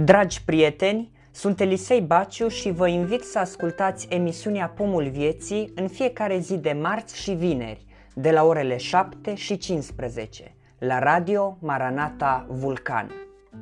Dragi prieteni, sunt Elisei Baciu și vă invit să ascultați emisiunea Pomul Vieții în fiecare zi de marți și vineri, de la orele 7 și 15, la Radio Maranata Vulcan.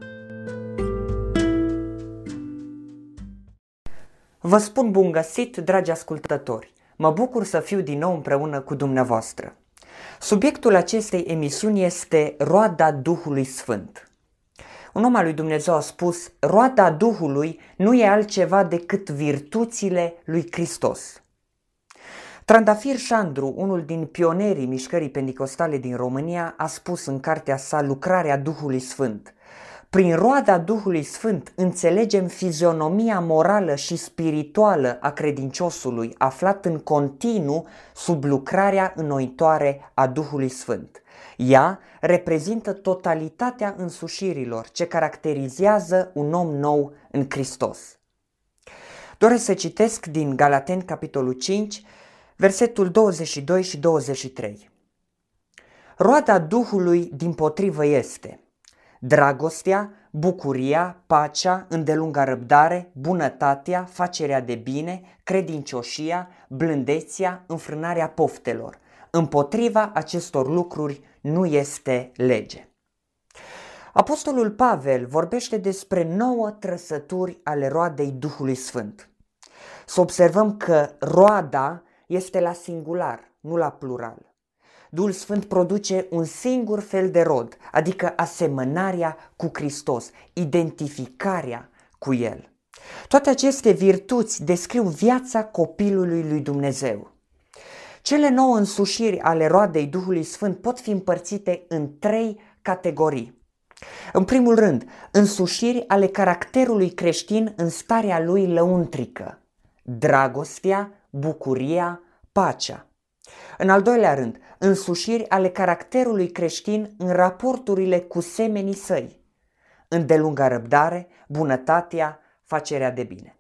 Vă spun bun găsit, dragi ascultători! Mă bucur să fiu din nou împreună cu dumneavoastră. Subiectul acestei emisiuni este roada Duhului Sfânt. Un om al lui Dumnezeu a spus: roada Duhului nu e altceva decât virtuțile lui Hristos. Trandafir Șandru, unul din pionerii mișcării penticostale din România, a spus în cartea sa Lucrarea Duhului Sfânt: prin roada Duhului Sfânt înțelegem fizionomia morală și spirituală a credinciosului aflat în continuu sub lucrarea înnoitoare a Duhului Sfânt. Ea reprezintă totalitatea însușirilor ce caracterizează un om nou în Hristos. Doresc să citesc din Galateni, capitolul 5, versetul 22 și 23. Roada Duhului dimpotrivă este dragostea, bucuria, pacea, îndelunga răbdare, bunătatea, facerea de bine, credincioșia, blândețea, înfrânarea poftelor. Împotriva acestor lucruri nu este lege. Apostolul Pavel vorbește despre 9 trăsături ale roadei Duhului Sfânt. Să observăm că roada este la singular, nu la plural. Duhul Sfânt produce un singur fel de rod, adică asemănarea cu Hristos, identificarea cu El. Toate aceste virtuți descriu viața copilului lui Dumnezeu. Cele 9 însușiri ale roadei Duhului Sfânt pot fi împărțite în 3 categorii. În primul rând, însușiri ale caracterului creștin în starea lui lăuntrică: dragostea, bucuria, pacea. În al doilea rând, însușiri ale caracterului creștin în raporturile cu semenii săi: îndelunga răbdare, bunătatea, facerea de bine.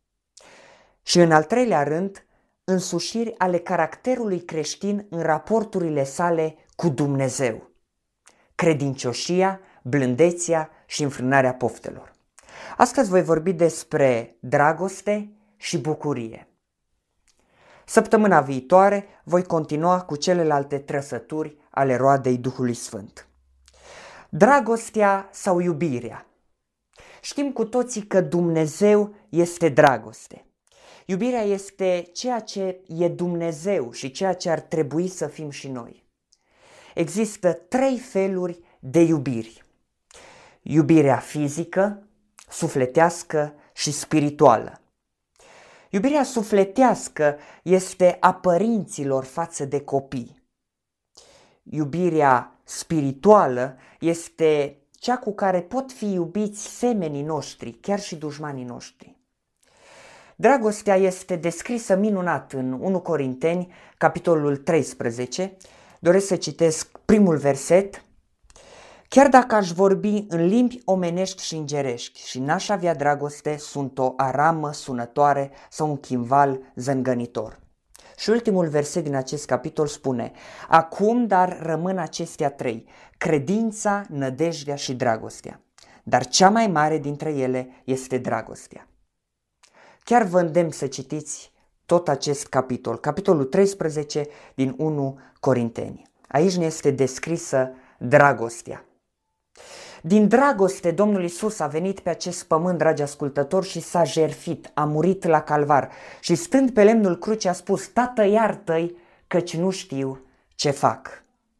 Și în al treilea rând, însușiri ale caracterului creștin în raporturile sale cu Dumnezeu: credincioșia, blândețea și înfrânarea poftelor. Astăzi voi vorbi despre dragoste și bucurie. Săptămâna viitoare voi continua cu celelalte trăsături ale roadei Duhului Sfânt. Dragostea sau iubirea. Știm cu toții că Dumnezeu este dragoste. Iubirea este ceea ce e Dumnezeu și ceea ce ar trebui să fim și noi. Există 3 feluri de iubiri: iubirea fizică, sufletească și spirituală. Iubirea sufletească este a părinților față de copii. Iubirea spirituală este cea cu care pot fi iubiți semenii noștri, chiar și dușmanii noștri. Dragostea este descrisă minunat în 1 Corinteni, capitolul 13. Doresc să citesc primul verset. Chiar dacă aș vorbi în limbi omenești și îngerești și n-aș avea dragoste, sunt o aramă sunătoare sau un chimval zângănitor. Și ultimul verset din acest capitol spune: acum dar rămân acestea 3, credința, nădejdea și dragostea. Dar cea mai mare dintre ele este dragostea. Chiar vă îndemn să citiți tot acest capitol, capitolul 13 din 1 Corinteni. Aici ne este descrisă dragostea. Din dragoste, Domnul Iisus a venit pe acest pământ, dragi ascultători, și s-a jertfit, a murit la calvar și stând pe lemnul crucii a spus: Tată, iartă-i, căci nu știu ce fac.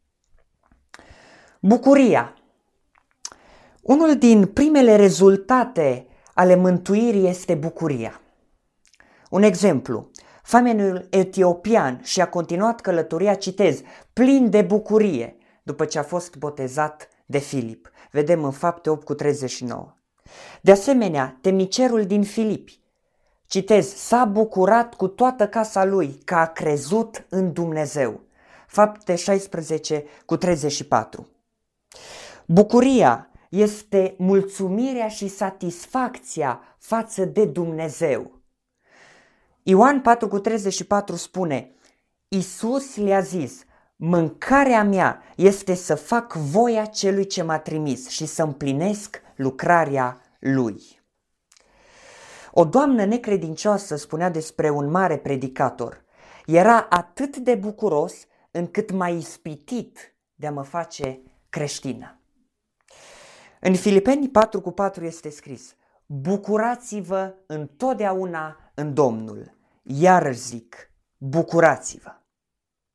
Bucuria. Unul din primele rezultate ale mântuirii este bucuria. Un exemplu: famenul etiopian și-a continuat călătoria, citez, plin de bucurie, după ce a fost botezat de Filip. Vedem în Fapte 8:39. De asemenea, temnicerul din Filipi, citez, s-a bucurat cu toată casa lui că a crezut în Dumnezeu. Fapte 16:34. Bucuria este mulțumirea și satisfacția față de Dumnezeu. Ioan 4:34 spune: Iisus le-a zis: mâncarea mea este să fac voia celui ce m-a trimis și să împlinesc lucrarea lui. O doamnă necredincioasă spunea despre un mare predicator: era atât de bucuros încât m-a ispitit de a mă face creștină. În Filipeni 4:4 este scris: bucurați-vă întotdeauna în Domnul. Iar zic, bucurați-vă.